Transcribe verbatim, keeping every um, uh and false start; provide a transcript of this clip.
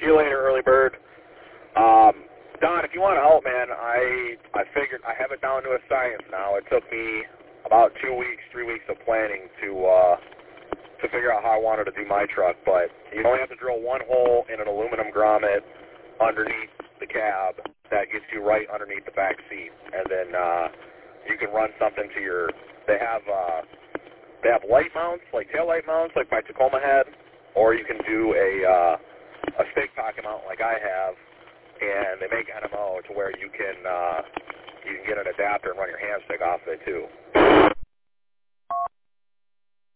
you later, early bird. Um, Don, if you want to help, man, I I figured I have it down to a science now. It took me about two weeks, three weeks of planning to uh, to figure out how I wanted to do my truck. But you only have to drill one hole in an aluminum grommet underneath the cab that gets you right underneath the back seat, and then uh, you can run something to your. They have uh, they have light mounts, like tail light mounts, like my Tacoma had, or you can do a uh, a stake pocket mount like I have, and they make N M O to where you can uh, you can get an adapter and run your hand stick off of it too.